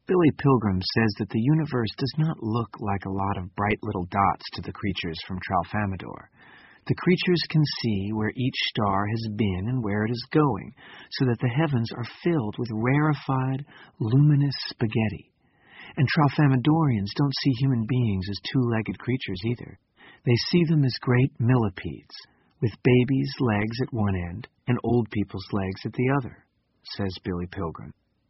Billy Pilgrim says that the universe does not look like a lot of bright little dots to the creatures from Tralfamadore. The creatures can see where each star has been and where it is going, so that the heavens are filled with rarefied, luminous spaghetti. And Tralfamadorians don't see human beings as two-legged creatures either. They see them as great millipedes, with babies' legs at one end and old people's legs at the other, says Billy Pilgrim.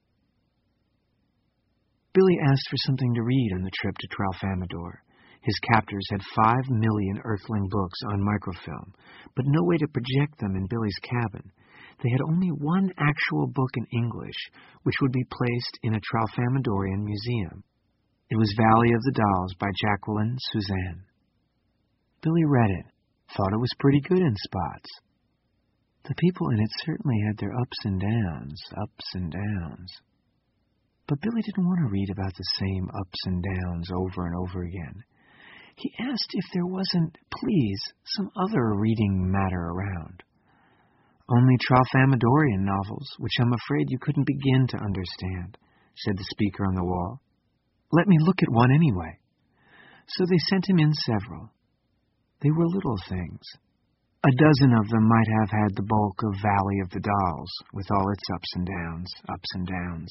Billy asked for something to read on the trip to Tralfamadore. His captors had 5 million Earthling books on microfilm, but no way to project them in Billy's cabin. They had only one actual book in English, which would be placed in a Tralfamadorian museum. It was Valley of the Dolls by Jacqueline Suzanne. Billy read it, thought it was pretty good in spots. The people in it certainly had their ups and downs, ups and downs. But Billy didn't want to read about the same ups and downs over and over again. He asked if there wasn't, please, some other reading matter around. Only Tralfamadorian novels, which I'm afraid you couldn't begin to understand, said the speaker on the wall. Let me look at one anyway. So they sent him in several. They were little things. A dozen of them might have had the bulk of Valley of the Dolls, with all its ups and downs, ups and downs.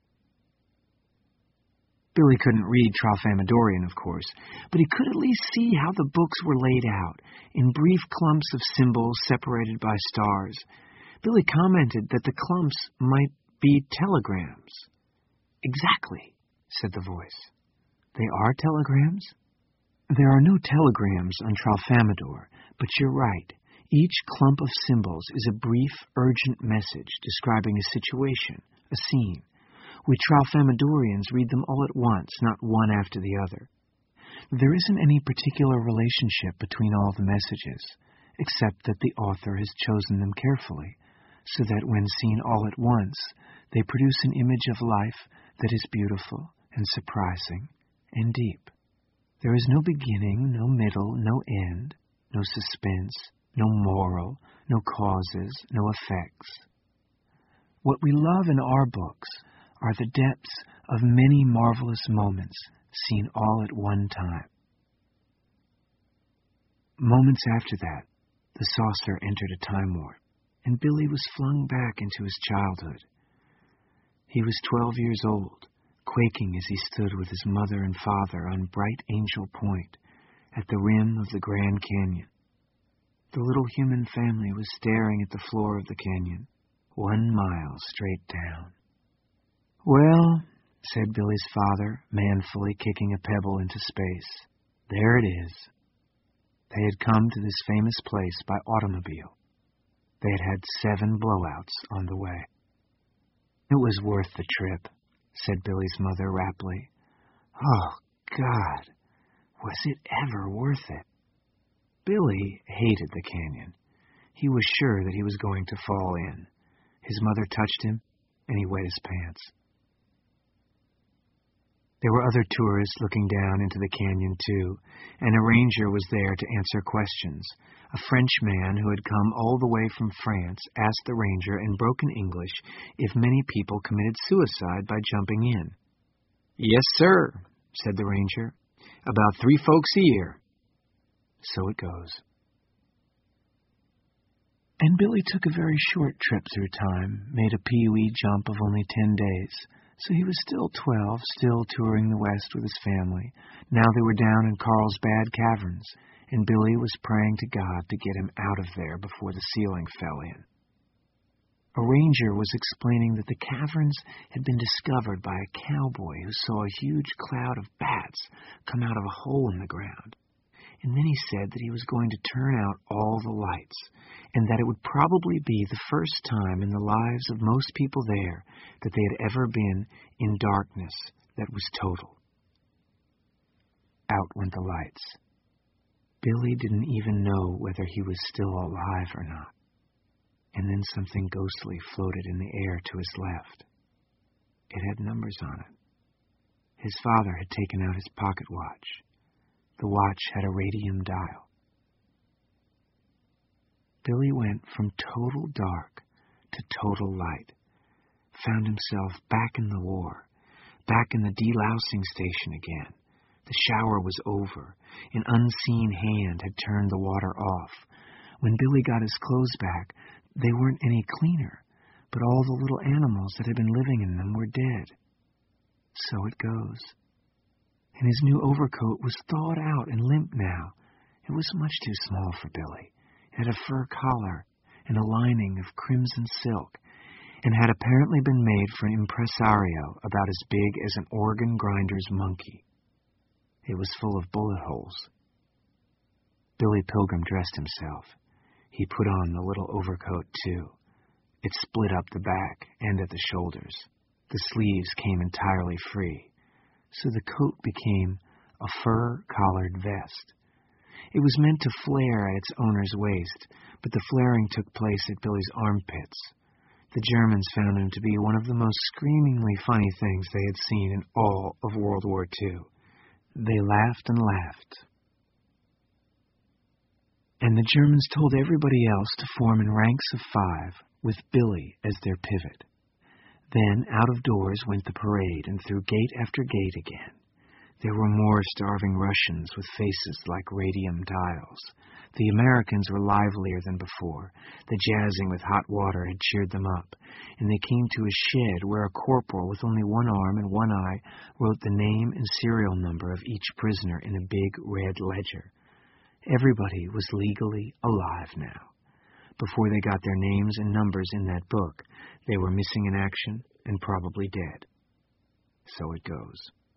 Billy couldn't read Tralfamadorian, of course, but he could at least see how the books were laid out, in brief clumps of symbols separated by stars. Billy commented that the clumps might be telegrams. Exactly, said the voice. They are telegrams? There are no telegrams on Tralfamadore, but you're right. Each clump of symbols is a brief, urgent message describing a situation, a scene. We Tralfamadorians read them all at once, not one after the other. There isn't any particular relationship between all the messages, except that the author has chosen them carefully, so that when seen all at once, they produce an image of life that is beautiful and surprising and deep. There is no beginning, no middle, no end, no suspense, no moral, no causes, no effects. What we love in our books are the depths of many marvelous moments seen all at one time. Moments after that, the saucer entered a time warp, and Billy was flung back into his childhood. He was 12 years old, quaking as he stood with his mother and father on Bright Angel Point at the rim of the Grand Canyon. The little human family was staring at the floor of the canyon, 1 mile straight down. Well, said Billy's father, manfully kicking a pebble into space, there it is. They had come to this famous place by automobile. They had had 7 blowouts on the way. It was worth the trip, said Billy's mother raptly. Oh, God, was it ever worth it? Billy hated the canyon. He was sure that he was going to fall in. His mother touched him, and he wet his pants. There were other tourists looking down into the canyon, too, and a ranger was there to answer questions. A French man who had come all the way from France asked the ranger in broken English if many people committed suicide by jumping in. Yes, sir, said the ranger. About 3 folks a year. So it goes. And Billy took a very short trip through time, made a pee-wee jump of only 10 days. So he was still 12, still touring the West with his family. Now they were down in Carlsbad Caverns, and Billy was praying to God to get him out of there before the ceiling fell in. A ranger was explaining that the caverns had been discovered by a cowboy who saw a huge cloud of bats come out of a hole in the ground. And then he said that he was going to turn out all the lights, and that it would probably be the first time in the lives of most people there that they had ever been in darkness that was total. Out went the lights. Billy didn't even know whether he was still alive or not. And then something ghostly floated in the air to his left. It had numbers on it. His father had taken out his pocket watch. The watch had a radium dial. Billy went from total dark to total light, found himself back in the war, back in the delousing station again. The shower was over. An unseen hand had turned the water off. When Billy got his clothes back, they weren't any cleaner, but all the little animals that had been living in them were dead. So it goes. And his new overcoat was thawed out and limp now. It was much too small for Billy. It had a fur collar and a lining of crimson silk, and had apparently been made for an impresario about as big as an organ grinder's monkey. It was full of bullet holes. Billy Pilgrim dressed himself. He put on the little overcoat, too. It split up the back and at the shoulders. The sleeves came entirely free, so the coat became a fur-collared vest. It was meant to flare at its owner's waist, but the flaring took place at Billy's armpits. The Germans found him to be one of the most screamingly funny things they had seen in all of World War II. They laughed and laughed. And the Germans told everybody else to form in ranks of 5, with Billy as their pivot. Then out of doors went the parade, and through gate after gate again. There were more starving Russians with faces like radium tiles. The Americans were livelier than before. The jazzing with hot water had cheered them up, and they came to a shed where a corporal with only one arm and one eye wrote the name and serial number of each prisoner in a big red ledger. Everybody was legally alive now. Before they got their names and numbers in that book, they were missing in action and probably dead. So it goes.